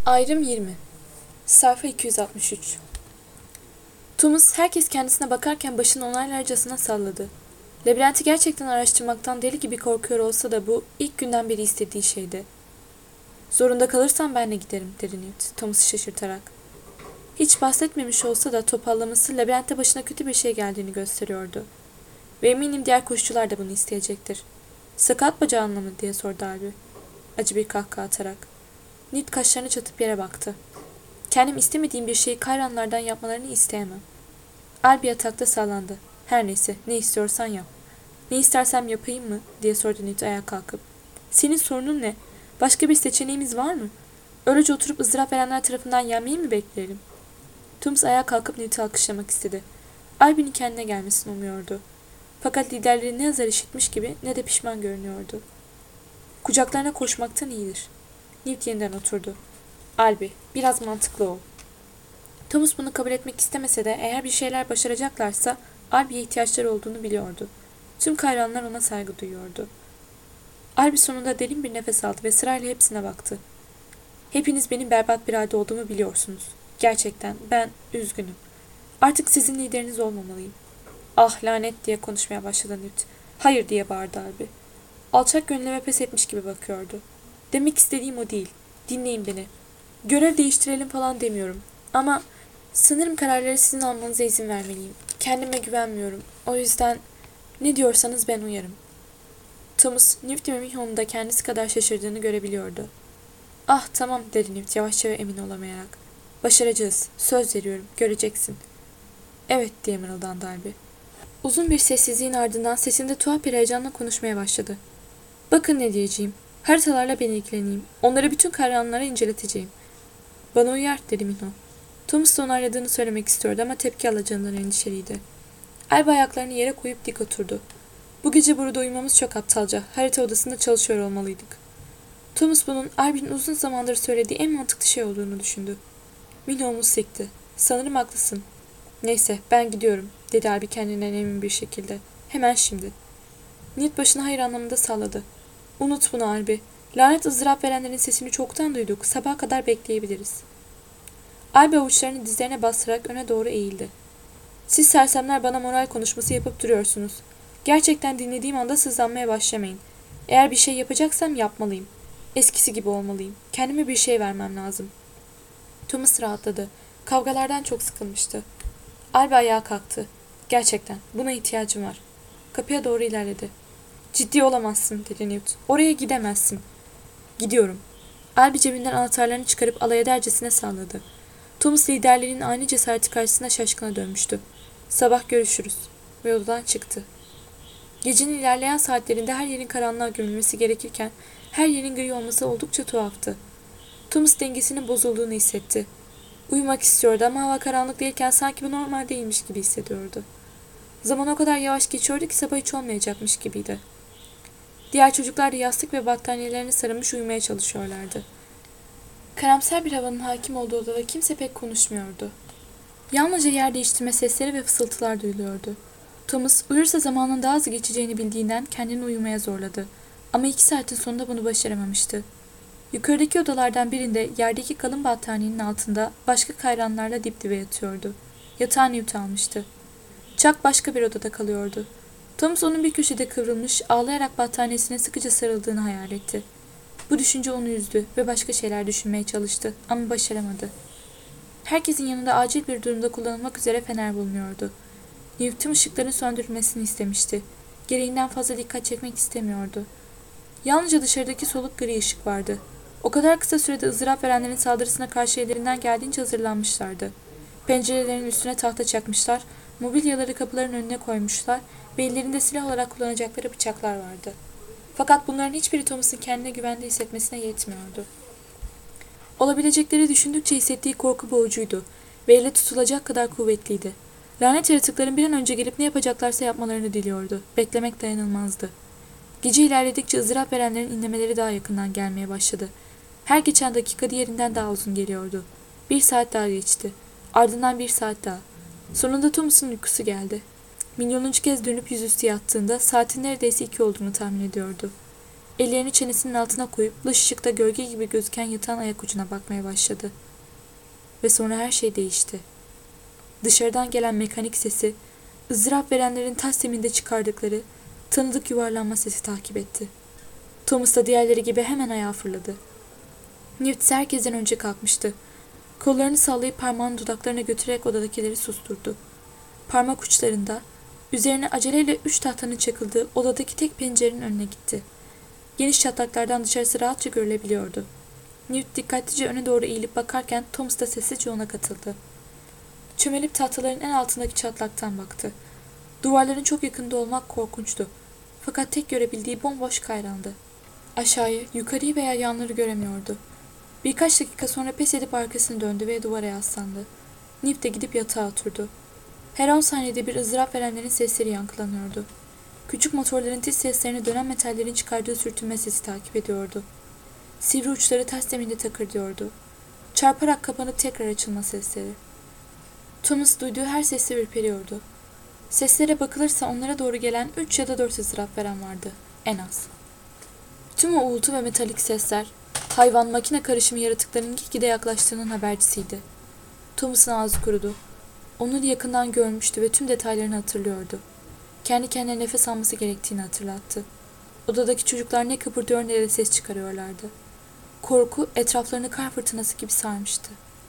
Ayrım 20. Sayfa 263. Thomas herkes kendisine bakarken başını onaylarcasına salladı. Labirenti gerçekten araştırmaktan deli gibi korkuyor olsa da bu ilk günden beri istediği şeydi. "Zorunda kalırsam ben de giderim," dedi Newt, Thomas'ı şaşırtarak. Hiç bahsetmemiş olsa da topallaması labirentte başına kötü bir şey geldiğini gösteriyordu. "Ve eminim diğer koşucular da bunu isteyecektir." "Sakat bacağınla mı?" diye sordu Albie, acı bir kahkaha atarak. Newt kaşlarını çatıp yere baktı. "Kendim istemediğim bir şeyi Kayranlardan yapmalarını isteyemem." Albie yatakta sallandı. "Her neyse, ne istiyorsan yap." "Ne istersem yapayım mı?" diye sordu Newt ayağa kalkıp. "Senin sorunun ne? Başka bir seçeneğimiz var mı? Öylece oturup ızdırap verenler tarafından yenmeyi mi bekleyelim?" Thomas ayağa kalkıp Newt'u alkışlamak istedi. Albie'nin kendine gelmesini umuyordu. Fakat liderleri ne azar işitmiş gibi ne de pişman görünüyordu. "Kucaklarına koşmaktan iyidir." Newt yeniden oturdu. "Albie, biraz mantıklı ol." Thomas bunu kabul etmek istemese de eğer bir şeyler başaracaklarsa Albie'ye ihtiyaçları olduğunu biliyordu. Tüm Kayranlar ona saygı duyuyordu. Albie sonunda derin bir nefes aldı ve sırayla hepsine baktı. "Hepiniz benim berbat bir halde olduğumu biliyorsunuz. Gerçekten ben üzgünüm. Artık sizin lideriniz olmamalıyım." "Ah lanet," diye konuşmaya başladı Newt. "Hayır," diye bağırdı Albie. Alçak gönülleme pes etmiş gibi bakıyordu. "Demek istediğim o değil. Dinleyin beni. Görev değiştirelim falan demiyorum. Ama sanırım kararları sizin almanıza izin vermeliyim. Kendime güvenmiyorum. O yüzden ne diyorsanız ben uyarım." Thomas, Newt ve Mihon'un da kendisi kadar şaşırdığını görebiliyordu. "Ah tamam," dedi Newt yavaşça ve emin olamayarak. "Başaracağız. Söz veriyorum. Göreceksin." "Evet," diye mırıldandı Albie. Uzun bir sessizliğin ardından sesinde tuhaf bir heyecanla konuşmaya başladı. "Bakın ne diyeceğim. Haritalarla ben ilgileneyim. Onları bütün kahramanlara inceleteceğim." "Bana uyar," dedi Mihon. Thomas da onayladığını söylemek istiyordu ama tepki alacağından endişeliydi. Albie ayaklarını yere koyup dik oturdu. "Bu gece burada uyumamız çok aptalca. Harita odasında çalışıyor olmalıydık." Thomas bunun Albie'nin uzun zamandır söylediği en mantıklı şey olduğunu düşündü. Mihon omuz sikti. "Sanırım haklısın. Neyse ben gidiyorum," dedi Albie kendinden emin bir şekilde. "Hemen şimdi." Newt başını hayır anlamında salladı. "Unut bunu Albie. Lanet ızdırap verenlerin sesini çoktan duyduk. Sabaha kadar bekleyebiliriz." Albie avuçlarını dizlerine bastırarak öne doğru eğildi. "Siz sersemler bana moral konuşması yapıp duruyorsunuz. Gerçekten dinlediğim anda sızlanmaya başlamayın. Eğer bir şey yapacaksam yapmalıyım. Eskisi gibi olmalıyım. Kendime bir şey vermem lazım." Thomas rahatladı. Kavgalardan çok sıkılmıştı. Albie ayağa kalktı. "Gerçekten buna ihtiyacım var." Kapıya doğru ilerledi. "Ciddi olamazsın," dedi Newt. "Oraya gidemezsin." "Gidiyorum." Albie cebinden anahtarlarını çıkarıp alay edercesine salladı. Thomas liderlerinin ani cesareti karşısında şaşkına dönmüştü. "Sabah görüşürüz." Ve odadan çıktı. Gecenin ilerleyen saatlerinde her yerin karanlığa gömülmesi gerekirken her yerin gri olması oldukça tuhaftı. Thomas dengesinin bozulduğunu hissetti. Uyumak istiyordu ama hava karanlık değilken sanki bu normal değilmiş gibi hissediyordu. Zaman o kadar yavaş geçiyordu ki sabah hiç olmayacakmış gibiydi. Diğer çocuklar da yastık ve battaniyelerini sarılmış uyumaya çalışıyorlardı. Karamsar bir havanın hakim olduğu odada kimse pek konuşmuyordu. Yalnızca yer değiştirme sesleri ve fısıltılar duyuluyordu. Thomas uyursa zamanın daha hızlı geçeceğini bildiğinden kendini uyumaya zorladı. Ama 2 saatin sonunda bunu başaramamıştı. Yukarıdaki odalardan birinde yerdeki kalın battaniyenin altında başka kayranlarla dip dibe yatıyordu. Yatağı Newt almıştı. Chuck başka bir odada kalıyordu. Thomas onun bir köşede kıvrılmış, ağlayarak battaniyesine sıkıca sarıldığını hayal etti. Bu düşünce onu üzdü ve başka şeyler düşünmeye çalıştı ama başaramadı. Herkesin yanında acil bir durumda kullanılmak üzere fener bulunuyordu. Newt tüm ışıkların söndürülmesini istemişti. Gereğinden fazla dikkat çekmek istemiyordu. Yalnızca dışarıdaki soluk gri ışık vardı. O kadar kısa sürede ızdırap verenlerin saldırısına karşı ellerinden geldiğince hazırlanmışlardı. Pencerelerin üstüne tahta çakmışlar, mobilyaları kapıların önüne koymuşlar ve ellerinde silah olarak kullanacakları bıçaklar vardı. Fakat bunların hiçbiri Thomas'ın kendine güvende hissetmesine yetmiyordu. Olabilecekleri düşündükçe hissettiği korku boğucuydu ve elle tutulacak kadar kuvvetliydi. Lanet yaratıkların bir an önce gelip ne yapacaklarsa yapmalarını diliyordu. Beklemek dayanılmazdı. Gece ilerledikçe ızdırap verenlerin inlemeleri daha yakından gelmeye başladı. Her geçen dakika diğerinden daha uzun geliyordu. 1 saat daha geçti. Ardından 1 saat daha. Sonunda Thomas'ın uykusu geldi. Milyonuncu kez dönüp yüzüstü yattığında saatin neredeyse 2 olduğunu tahmin ediyordu. Ellerini çenesinin altına koyup dış ışıkta gölge gibi gözüken yatağın ayak ucuna bakmaya başladı. Ve sonra her şey değişti. Dışarıdan gelen mekanik sesi, ızdırap verenlerin taş zeminde çıkardıkları tanıdık yuvarlanma sesi takip etti. Thomas da diğerleri gibi hemen ayağa fırladı. Newt herkesten önce kalkmıştı. Kollarını sallayıp parmağını dudaklarına götürerek odadakileri susturdu. Parmak uçlarında, üzerine aceleyle 3 tahtanın çakıldığı odadaki tek pencerenin önüne gitti. Geniş çatlaklardan dışarısı rahatça görülebiliyordu. Newt dikkatlice öne doğru eğilip bakarken Thomas da sessizce ona katıldı. Çömelip tahtaların en altındaki çatlaktan baktı. Duvarların çok yakında olmak korkunçtu. Fakat tek görebildiği bomboş kayrandı. Aşağıyı, yukarıyı veya yanları göremiyordu. Birkaç dakika sonra pes edip arkasını döndü ve duvara yaslandı. Nip de gidip yatağa oturdu. Her 10 saniyede bir ızdırap verenlerin sesleri yankılanıyordu. Küçük motorların tiz seslerini dönen metallerin çıkardığı sürtünme sesi takip ediyordu. Sivri uçları taş zeminde takırdıyordu. Çarparak kapanıp tekrar açılma sesleri. Thomas duyduğu her sesle ürperiyordu. Seslere bakılırsa onlara doğru gelen 3 ya da 4 ızdırap veren vardı, en az. Tüm o uğultu ve metalik sesler, hayvan-makine karışımı yaratıkların gitgide yaklaştığının habercisiydi. Thomas'ın ağzı kurudu. Onları yakından görmüştü ve tüm detaylarını hatırlıyordu. Kendi kendine nefes alması gerektiğini hatırlattı. Odadaki çocuklar ne kıpırdıyor ne de ses çıkarıyorlardı. Korku etraflarını kar fırtınası gibi sarmıştı.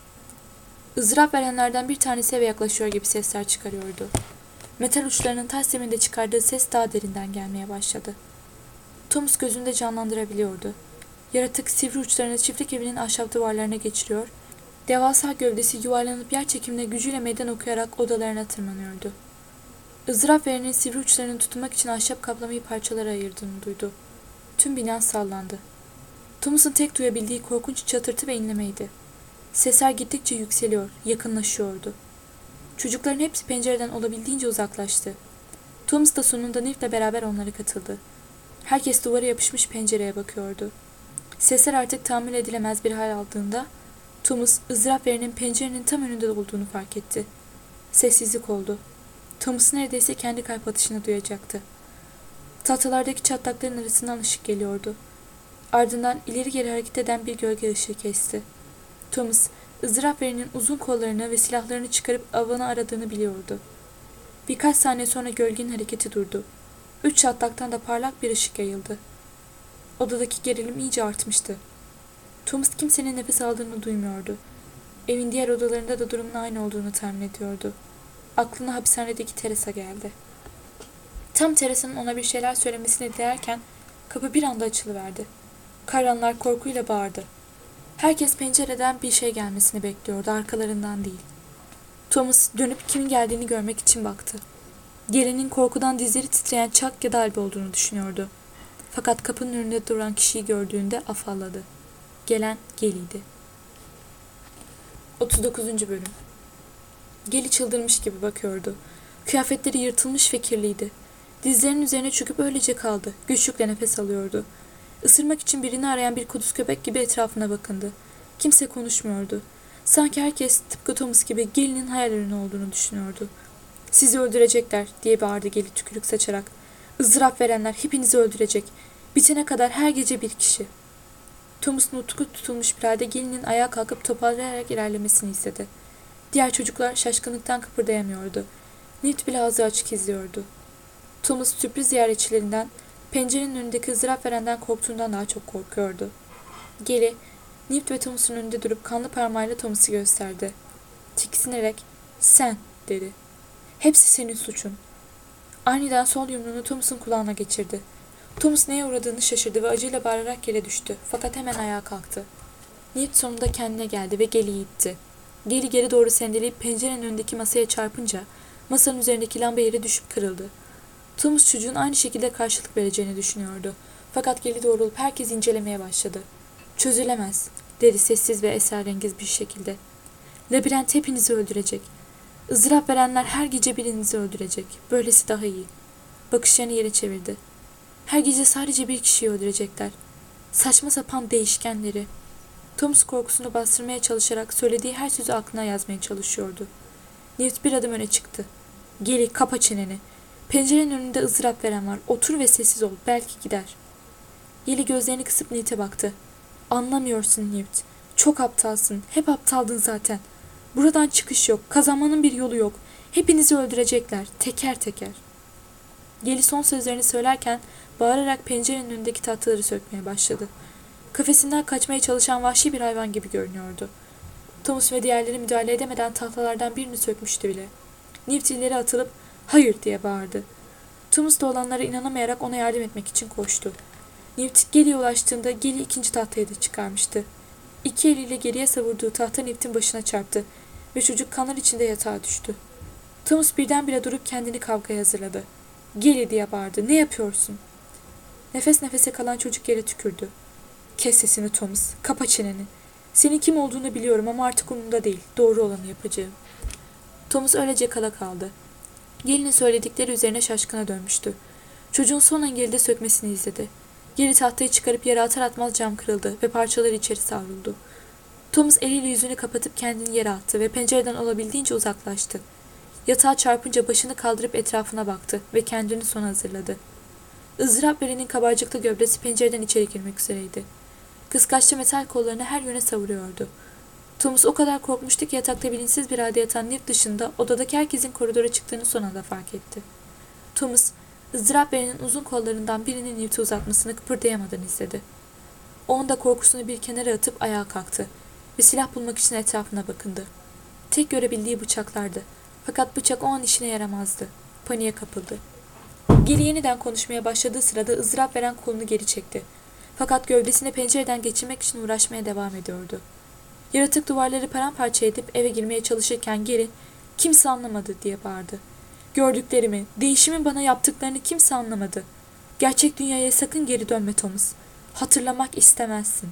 Izdırap verenlerden bir tanesi eve yaklaşıyor gibi sesler çıkarıyordu. Metal uçlarının taş zeminde çıkardığı ses daha derinden gelmeye başladı. Thomas gözünde canlandırabiliyordu. Yaratık sivri uçlarını çiftlik evinin ahşap duvarlarına geçiriyor, devasa gövdesi yuvarlanıp yer çekimine gücüyle meydan okuyarak odalarına tırmanıyordu. Izdırap verenin sivri uçlarını tutunmak için ahşap kaplamayı parçalara ayırdığını duydu. Tüm bina sallandı. Thomas'ın tek duyabildiği korkunç çatırtı ve inlemeydi. Sesler gittikçe yükseliyor, yakınlaşıyordu. Çocukların hepsi pencereden olabildiğince uzaklaştı. Thomas da sonunda Newt'le beraber onlara katıldı. Herkes duvara yapışmış pencereye bakıyordu. Sesler artık tahammül edilemez bir hal aldığında Thomas, ızdırap verenin pencerenin tam önünde olduğunu fark etti. Sessizlik oldu. Thomas neredeyse kendi kalp atışını duyacaktı. Tahtalardaki çatlakların arasından ışık geliyordu. Ardından ileri geri hareket eden bir gölge ışığı kesti. Thomas, ızdırap verenin uzun kollarını ve silahlarını çıkarıp avını aradığını biliyordu. Birkaç saniye sonra gölgenin hareketi durdu. 3 çatlaktan da parlak bir ışık yayıldı. Odadaki gerilim iyice artmıştı. Thomas kimsenin nefes aldığını duymuyordu. Evin diğer odalarında da durumun aynı olduğunu tahmin ediyordu. Aklına hapishanedeki Teresa geldi. Tam Teresa'nın ona bir şeyler söylemesini dilerken kapı bir anda açılıverdi. Karanlar korkuyla bağırdı. Herkes pencereden bir şey gelmesini bekliyordu, arkalarından değil. Thomas dönüp kimin geldiğini görmek için baktı. Gelenin korkudan dizleri titreyen Chuck ya da Albi olduğunu düşünüyordu. Fakat kapının önünde duran kişiyi gördüğünde afalladı. Gelen Gelly'ydi. 39. Bölüm. Gelly çıldırmış gibi bakıyordu. Kıyafetleri yırtılmış ve kirliydi. Dizlerinin üzerine çöküp öylece kaldı. Güçlükle nefes alıyordu. Isırmak için birini arayan bir kuduz köpek gibi etrafına bakındı. Kimse konuşmuyordu. Sanki herkes tıpkı Thomas gibi Gelly'nin hayal ürünü olduğunu düşünüyordu. "Sizi öldürecekler," diye bağırdı Gelly tükürük saçarak. "Izdırap verenler hepinizi öldürecek. Bitene kadar her gece bir kişi." Thomas nutku tutulmuş bir halde Gelly'nin ayağa kalkıp toparlayarak ilerlemesini istedi. Diğer çocuklar şaşkınlıktan kıpırdayamıyordu. Newt bile ağzı açık izliyordu. Thomas sürpriz ziyaretçilerinden, pencerenin önündeki ızdırap verenden korktuğundan daha çok korkuyordu. Gelly, Newt ve Thomas'ın önünde durup kanlı parmağıyla Thomas'ı gösterdi. Tiksinerek, "Sen," dedi. "Hepsi senin suçun." Aniden sol yumruğunu Thomas'ın kulağına geçirdi. Thomas neye uğradığını şaşırdı ve acıyla bağırarak yere düştü. Fakat hemen ayağa kalktı. Newt sonunda kendine geldi ve Gelly'yi itti. Gelly geri doğru sendeleyip pencerenin önündeki masaya çarpınca masanın üzerindeki lamba yere düşüp kırıldı. Thomas çocuğun aynı şekilde karşılık vereceğini düşünüyordu. Fakat Gelly doğrulup herkes incelemeye başladı. "Çözülemez," dedi sessiz ve esrarengiz bir şekilde. "Labirent hepinizi öldürecek. Izdırap verenler her gece birinizi öldürecek. Böylesi daha iyi." Bakışlarını yere çevirdi. "Her gece sadece bir kişiyi öldürecekler. Saçma sapan değişkenleri." Thomas korkusunu bastırmaya çalışarak söylediği her sözü aklına yazmaya çalışıyordu. Newt bir adım öne çıktı. "Gelly, kapa çeneni. Pencerenin önünde ızdırap veren var. Otur ve sessiz ol. Belki gider." Yeli gözlerini kısıp Newt'e baktı. Anlamıyorsun Newt. Çok aptalsın. Hep aptaldın zaten. Buradan çıkış yok. Kazanmanın bir yolu yok. Hepinizi öldürecekler. Teker teker. Yeli son sözlerini söylerken bağırarak pencerenin önündeki tahtaları sökmeye başladı. Kafesinden kaçmaya çalışan vahşi bir hayvan gibi görünüyordu. Thomas ve diğerleri müdahale edemeden tahtalardan birini sökmüştü bile. Newt ileri atılıp "Hayır!" diye bağırdı. Thomas da olanlara inanamayarak ona yardım etmek için koştu. Newt Geli'ye ulaştığında Geli ikinci tahtayı da çıkarmıştı. İki eliyle geriye savurduğu tahta Newt'in başına çarptı ve çocuk kanlar içinde yatağa düştü. Thomas birdenbire durup kendini kavgaya hazırladı. "Geli!" diye bağırdı. "Ne yapıyorsun?" Nefes nefese kalan çocuk yere tükürdü. "Kes sesini Thomas. Kapa çeneni. Senin kim olduğunu biliyorum ama artık umurumda değil. Doğru olanı yapacağım." Thomas öylece kala kaldı. Geli'nin söyledikleri üzerine şaşkına dönmüştü. Çocuğun son engelide sökmesini izledi. Geri tahtayı çıkarıp yere atar atmaz cam kırıldı ve parçaları içeri savruldu. Thomas eliyle yüzünü kapatıp kendini yere attı ve pencereden olabildiğince uzaklaştı. Yatağa çarpınca başını kaldırıp etrafına baktı ve kendini sona hazırladı. Izdırap verinin kabarcıklı gövdesi pencereden içeri girmek üzereydi. Kıskaçlı metal kollarını her yöne savuruyordu. Thomas o kadar korkmuştu ki yatakta bilinçsiz bir halde yatan Newt dışında odadaki herkesin koridora çıktığını son anda fark etti. Thomas, ızdırap verinin uzun kollarından birinin Newt'u uzatmasını kıpırdayamadan izledi. O anda korkusunu bir kenara atıp ayağa kalktı ve silah bulmak için etrafına bakındı. Tek görebildiği bıçaklardı. Fakat bıçak o an işine yaramazdı. Paniğe kapıldı. Geri yeniden konuşmaya başladığı sırada ızdırap veren kolunu geri çekti. Fakat gövdesini pencereden geçirmek için uğraşmaya devam ediyordu. Yaratık duvarları paramparça edip eve girmeye çalışırken geri "Kimse anlamadı!" diye bağırdı. "Gördüklerimi, değişimin bana yaptıklarını kimse anlamadı. Gerçek dünyaya sakın geri dönme Thomas. Hatırlamak istemezsin."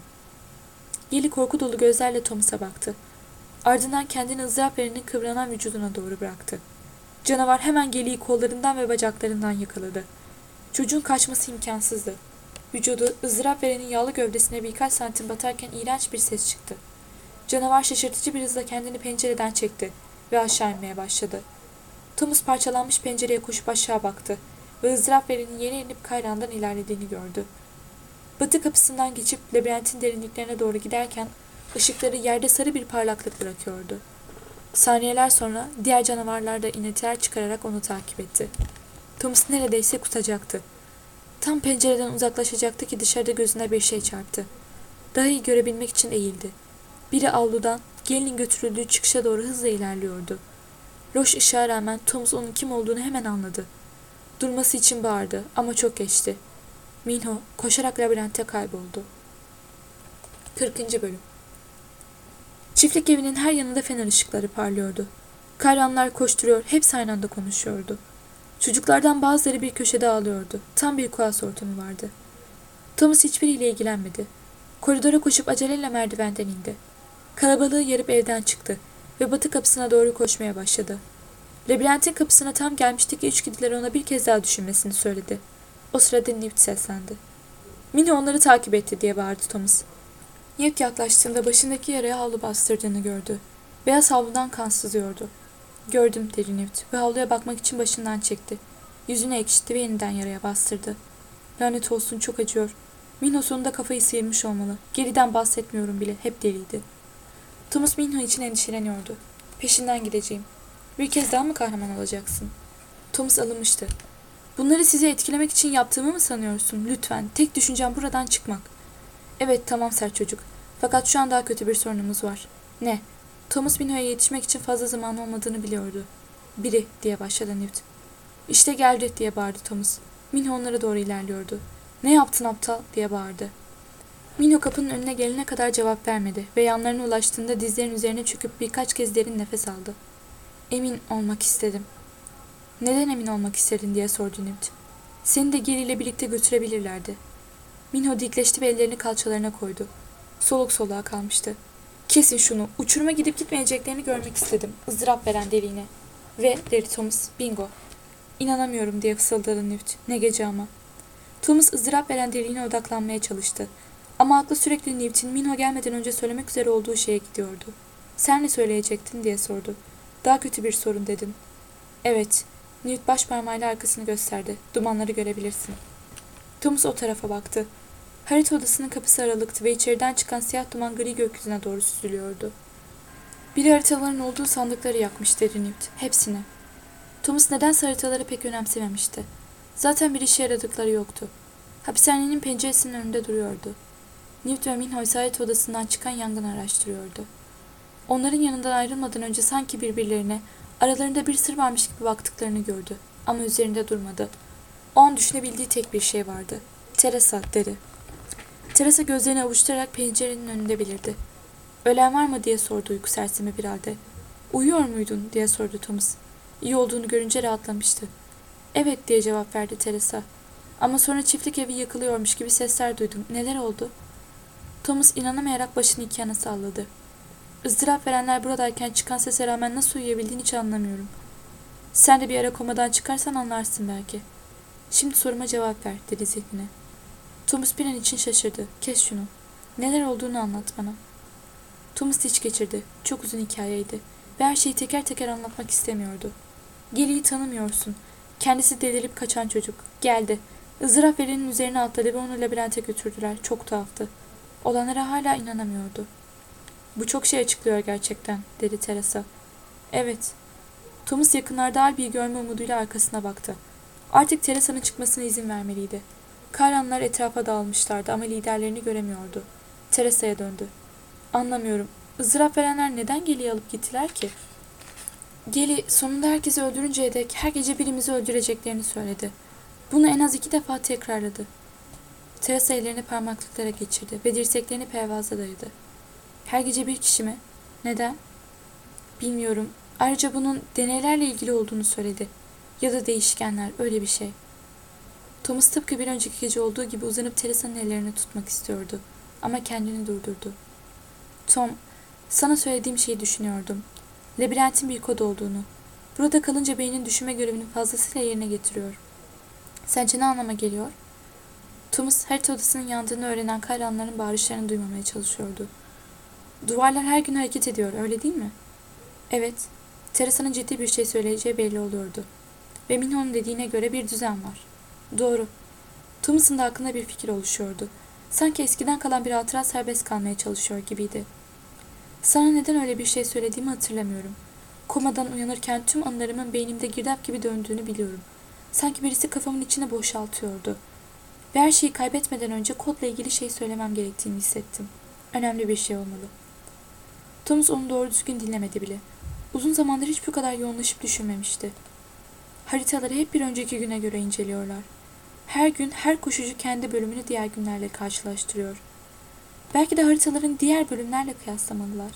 Geli korku dolu gözlerle Thomas'a baktı. Ardından kendini ızdırap verinin kıvranan vücuduna doğru bıraktı. Canavar hemen Geli'yi kollarından ve bacaklarından yakaladı. Çocuğun kaçması imkansızdı. Vücudu ızdırap verenin yağlı gövdesine birkaç santim batarken iğrenç bir ses çıktı. Canavar şaşırtıcı bir hızla kendini pencereden çekti ve aşağı inmeye başladı. Thomas parçalanmış pencereye koşup aşağı baktı ve ızdırap verinin yeni inip kayrandan ilerlediğini gördü. Batı kapısından geçip labirentin derinliklerine doğru giderken ışıkları yerde sarı bir parlaklık bırakıyordu. Saniyeler sonra diğer canavarlar da iniltiler çıkararak onu takip etti. Thomas neredeyse kutacaktı. Tam pencereden uzaklaşacaktı ki dışarıda gözüne bir şey çarptı. Daha iyi görebilmek için eğildi. Biri avludan gelinin götürüldüğü çıkışa doğru hızla ilerliyordu. Loş ışığa rağmen Thomas onun kim olduğunu hemen anladı. Durması için bağırdı ama çok geçti. Minho koşarak labirentte kayboldu. 40. Bölüm. Çiftlik evinin her yanında fener ışıkları parlıyordu. Kayranlar koşturuyor, hepsi aynı anda konuşuyordu. Çocuklardan bazıları bir köşede ağlıyordu. Tam bir kuas ortamı vardı. Thomas hiçbiriyle ilgilenmedi. Koridora koşup aceleyle merdivenden indi. Kalabalığı yarıp evden çıktı ve batı kapısına doğru koşmaya başladı. Labirentin kapısına tam gelmişti ki içgüdüler ona bir kez daha düşünmesini söyledi. O sırada Newt seslendi. "Minho onları takip etti!" diye bağırdı Thomas. Newt yaklaştığında başındaki yaraya havlu bastırdığını gördü. Beyaz havludan kan sızıyordu. "Gördüm," dedi Newt ve havluya bakmak için başından çekti. Yüzünü ekşitti ve yeniden yaraya bastırdı. "Lanet olsun, çok acıyor. Minho sonunda kafayı sıyırmış olmalı. Geriden bahsetmiyorum bile, hep deliydi." Thomas Minho için endişeleniyordu. "Peşinden gideceğim." "Bir kez daha mı kahraman olacaksın?" Thomas alınmıştı. "Bunları sizi etkilemek için yaptığımı mı sanıyorsun? Lütfen, tek düşüncem buradan çıkmak." "Evet, tamam sert çocuk. Fakat şu an daha kötü bir sorunumuz var." "Ne?" Thomas Minho'ya yetişmek için fazla zaman olmadığını biliyordu. "Biri," diye başladı Newt. "İşte geldi," diye bağırdı Thomas. Minho onlara doğru ilerliyordu. "Ne yaptın aptal?" diye bağırdı. Minho kapının önüne gelene kadar cevap vermedi ve yanlarına ulaştığında dizlerinin üzerine çöküp birkaç kez derin nefes aldı. "Emin olmak istedim." "Neden emin olmak istedin?" diye sordu Newt. "Seni de geriyle birlikte götürebilirlerdi." Minho dikleşti ve ellerini kalçalarına koydu. Soluk soluğa kalmıştı. "Kesin şunu, uçuruma gidip gitmeyeceklerini görmek istedim, ızdırap veren deliğine." "Ve," dedi Thomas, "bingo." "İnanamıyorum," diye fısıldadı Newt. "Ne gece ama." Thomas ızdırap veren deliğine odaklanmaya çalıştı. Ama aklı sürekli Newt'in Minho gelmeden önce söylemek üzere olduğu şeye gidiyordu. "Sen ne söyleyecektin?" diye sordu. "Daha kötü bir sorun," dedim. "Evet." Newt baş parmağıyla arkasını gösterdi. "Dumanları görebilirsin." Thomas o tarafa baktı. Harita odasının kapısı aralıktı ve içeriden çıkan siyah duman gri gökyüzüne doğru süzülüyordu. Biri haritaların olduğu sandıkları yakmış dedi Newt. Hepsini. Thomas nedense haritaları pek önemsememişti. Zaten bir işe yaradıkları yoktu. Hapishanenin penceresinin önünde duruyordu. Newt ve Minho ise harita odasından çıkan yangını araştırıyordu. Onların yanından ayrılmadan önce sanki birbirlerine aralarında bir sır varmış gibi baktıklarını gördü. Ama üzerinde durmadı. O an düşünebildiği tek bir şey vardı. Teresa dedi. Teresa gözlerini avuşturarak pencerenin önünde belirdi. Ölen var mı diye sordu uyku sersemi bir halde. Uyuyor muydun diye sordu Thomas. İyi olduğunu görünce rahatlamıştı. Evet diye cevap verdi Teresa. Ama sonra çiftlik evi yıkılıyormuş gibi sesler duydum. Neler oldu? Thomas inanamayarak başını iki yana salladı. Izdırap verenler buradayken çıkan sese rağmen nasıl uyuyabildiğini hiç anlamıyorum. Sen de bir ara komadan çıkarsan anlarsın belki. Şimdi soruma cevap ver dedi zihnine. Thomas bir an için şaşırdı. Kes şunu. Neler olduğunu anlat bana. Thomas iç geçirdi. Çok uzun hikayeydi. Ve her şeyi teker teker anlatmak istemiyordu. Geli'yi tanımıyorsun. Kendisi delirip kaçan çocuk. Geldi. Izdırap verenin üzerine atladı ve onu labirente götürdüler. Çok tuhaftı. Olanlara hala inanamıyordu. Bu çok şey açıklıyor gerçekten, dedi Teresa. Evet. Thomas yakınlarda Albi'yi görme umuduyla arkasına baktı. Artık Teresa'nın çıkmasına izin vermeliydi. Kayranlar etrafa dağılmışlardı ama liderlerini göremiyordu. Teresa'ya döndü. Anlamıyorum. Izdırap verenler neden Geli'yi alıp gittiler ki? Geli sonunda herkesi öldürünceye dek her gece birimizi öldüreceklerini söyledi. Bunu en az 2 defa tekrarladı. Teresa ellerini parmaklıklara geçirdi ve dirseklerini pervaza dayadı. Her gece bir kişi mi? Neden? Bilmiyorum. Ayrıca bunun deneylerle ilgili olduğunu söyledi. Ya da değişkenler, öyle bir şey. Thomas tıpkı bir önceki gece olduğu gibi uzanıp Teresa'nın ellerini tutmak istiyordu. Ama kendini durdurdu. Tom, sana söylediğim şeyi düşünüyordum. Labirentin bir kod olduğunu. Burada kalınca beynin düşünme görevini fazlasıyla yerine getiriyor. Sence ne anlama geliyor? Thomas harita odasının yandığını öğrenen Kayranların bağırışlarını duymamaya çalışıyordu. Duvarlar her gün hareket ediyor, öyle değil mi? Evet. Teresa'nın ciddi bir şey söyleyeceği belli oluyordu. Ve Minho'nun dediğine göre bir düzen var. Doğru. Thomas'ın da aklında bir fikir oluşuyordu. Sanki eskiden kalan bir hatıra serbest kalmaya çalışıyor gibiydi. Sana neden öyle bir şey söylediğimi hatırlamıyorum. Komadan uyanırken tüm anılarımın beynimde girdap gibi döndüğünü biliyorum. Sanki birisi kafamın içine boşaltıyordu. Ve her şeyi kaybetmeden önce kodla ilgili şey söylemem gerektiğini hissettim. Önemli bir şey olmalı. Thomas onu doğru düzgün dinlemedi bile. Uzun zamandır hiç bu kadar yoğunlaşıp düşünmemişti. Haritaları hep bir önceki güne göre inceliyorlar. Her gün her koşucu kendi bölümünü diğer günlerle karşılaştırıyor. Belki de haritaların diğer bölümlerle kıyaslamalılar.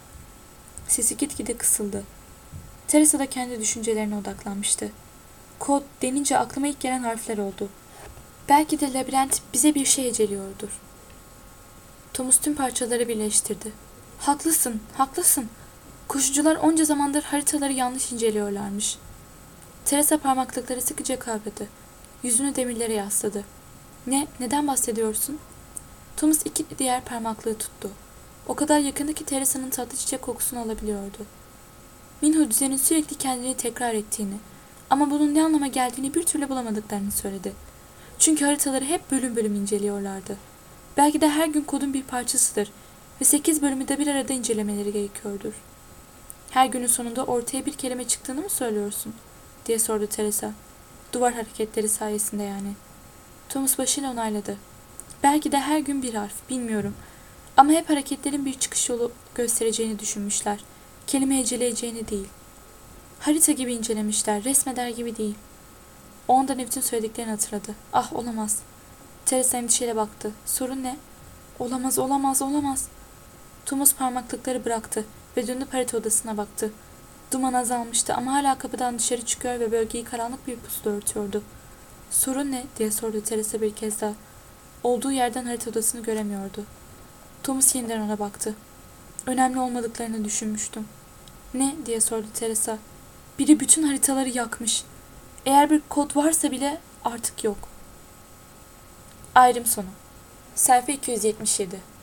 Sesi gitgide kısıldı. Teresa da kendi düşüncelerine odaklanmıştı. Kod denince aklıma ilk gelen harfler oldu. Belki de labirent bize bir şey eceliyordur. Thomas tüm parçaları birleştirdi. Haklısın, haklısın. Koşucular onca zamandır haritaları yanlış inceliyorlarmış. Teresa parmaklıkları sıkıca kavradı. Yüzünü demirlere yasladı. Neden bahsediyorsun? Thomas iki diğer parmaklığı tuttu. O kadar yakındı ki Teresa'nın tatlı çiçek kokusunu alabiliyordu. Minho düzenin sürekli kendini tekrar ettiğini ama bunun ne anlama geldiğini bir türlü bulamadıklarını söyledi. Çünkü haritaları hep bölüm bölüm inceliyorlardı. Belki de her gün kodun bir parçasıdır ve 8 bölümü de bir arada incelemeleri gerekiyordur. Her günün sonunda ortaya bir kelime çıktığını mı söylüyorsun? Diye sordu Teresa. Duvar hareketleri sayesinde yani. Thomas başıyla onayladı. Belki de her gün bir harf, bilmiyorum. Ama hep hareketlerin bir çıkış yolu göstereceğini düşünmüşler. Kelime eceleyeceğini değil. Harita gibi incelemişler, resmeder gibi değil. O anda Newt'ün söylediklerini hatırladı. Ah, olamaz. Teresa endişeyle baktı. Sorun ne? Olamaz, olamaz, olamaz. Thomas parmaklıkları bıraktı ve dönüp harita odasına baktı. Duman azalmıştı ama hala kapıdan dışarı çıkıyor ve bölgeyi karanlık bir puslu örtüyordu. Sorun ne? Diye sordu Teresa bir kez daha. Olduğu yerden harita odasını göremiyordu. Thomas yeniden ona baktı. Önemli olmadıklarını düşünmüştüm. Ne? Diye sordu Teresa. Biri bütün haritaları yakmış. Eğer bir kod varsa bile artık yok. Ayrım sonu. Sayfa 277.